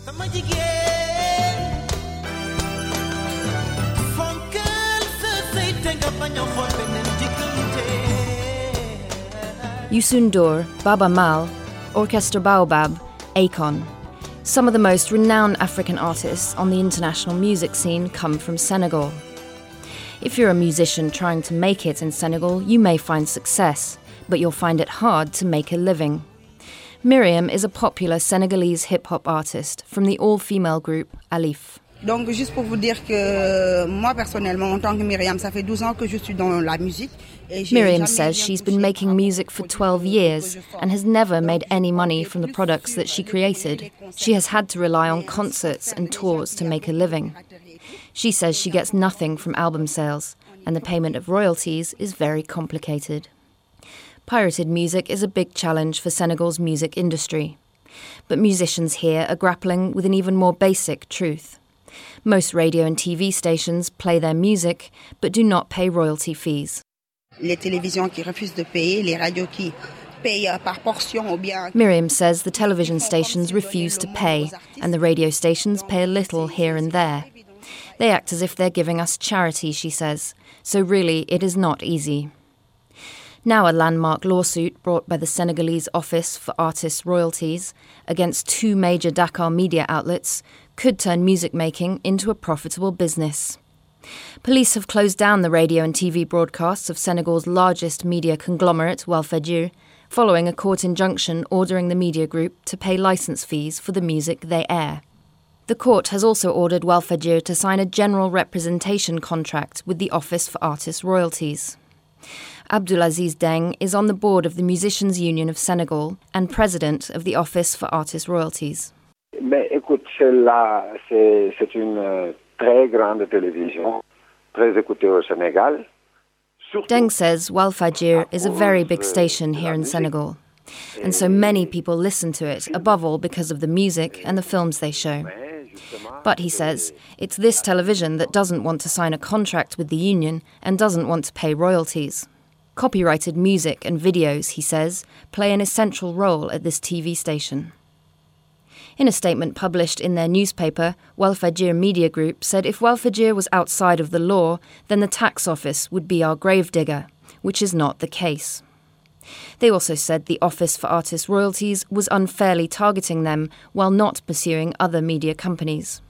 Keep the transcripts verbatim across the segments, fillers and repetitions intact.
Youssou N'Dour, Baba Mal, Orchestra Baobab, Akon. Some of the most renowned African artists on the international music scene come from Senegal. If you're a musician trying to make it in Senegal, you may find success, but you'll find it hard to make a living. Myriam is a popular Senegalese hip-hop artist from the all-female group Alif. Donc, juste pour vous dire que moi, personnellement, en tant que Myriam, ça fait douze ans que je suis dans la musique. Myriam says she's been making music for twelve years and has never made any money from the products that she created. She has had to rely on concerts and tours to make a living. She says she gets nothing from album sales, and the payment of royalties is very complicated. Pirated music is a big challenge for Senegal's music industry. But musicians here are grappling with an even more basic truth. Most radio and T V stations play their music, but do not pay royalty fees. Les télévisions qui refusent de payer, les radios qui payent par portion ou bien... Myriam says the television stations refuse to pay, and the radio stations pay a little here and there. They act as if they're giving us charity, she says, so really it is not easy. Now a landmark lawsuit brought by the Senegalese Office for Artists' Royalties against two major Dakar media outlets could turn music making into a profitable business. Police have closed down the radio and T V broadcasts of Senegal's largest media conglomerate, Walfadjri, following a court injunction ordering the media group to pay licence fees for the music they air. The court has also ordered Walfadjri to sign a general representation contract with the Office for Artists' Royalties. Abdulaziz Deng is on the board of the Musicians' Union of Senegal and president of the Office for Artists' Royalties. Mais écoute, celle-là, c'est, c'est une très grande télévision, très écoutée au Sénégal. Deng says Walfadjri is a very big station here in Senegal, and so many people listen to it, above all because of the music and the films they show. But, he says, it's this television that doesn't want to sign a contract with the union and doesn't want to pay royalties. Copyrighted music and videos, he says, play an essential role at this T V station. In a statement published in their newspaper, Walfadjri Media Group said if Walfadjri was outside of the law, then the tax office would be our gravedigger, which is not the case. They also said the Office for Artists' Royalties was unfairly targeting them while not pursuing other media companies.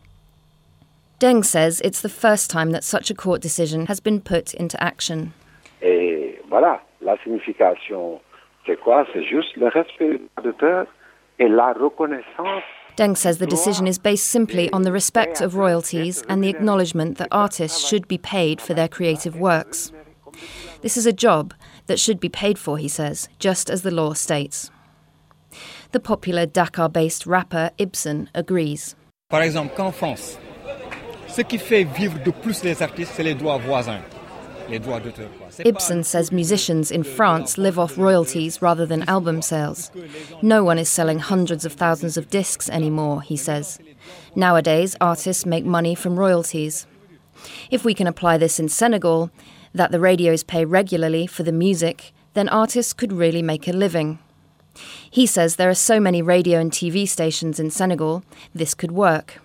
Deng says it's the first time that such a court decision has been put into action. Et voilà, la signification, c'est quoi? C'est juste le respect des auteurs et la reconnaissance. Deng says the decision is based simply on the respect of royalties and the acknowledgement that artists should be paid for their creative works. This is a job that should be paid for, he says, just as the law states. The popular Dakar-based rapper Ibsen agrees. Par exemple, qu'en France, ce qui fait vivre de plus les artistes, c'est les droits voisins, les droits d'auteur. Ibsen says musicians in France live off royalties rather than album sales. No one is selling hundreds of thousands of discs anymore, he says. Nowadays, artists make money from royalties. If we can apply this in Senegal, that the radios pay regularly for the music, then artists could really make a living. He says there are so many radio and T V stations in Senegal, this could work.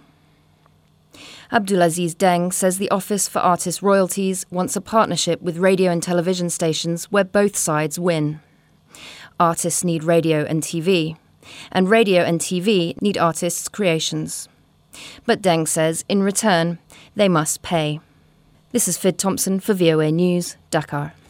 Abdulaziz Deng says the Office for Artists' Royalties wants a partnership with radio and television stations where both sides win. Artists need radio and T V, and radio and T V need artists' creations. But Deng says, in return, they must pay. This is Fid Thompson for V O A News, Dakar.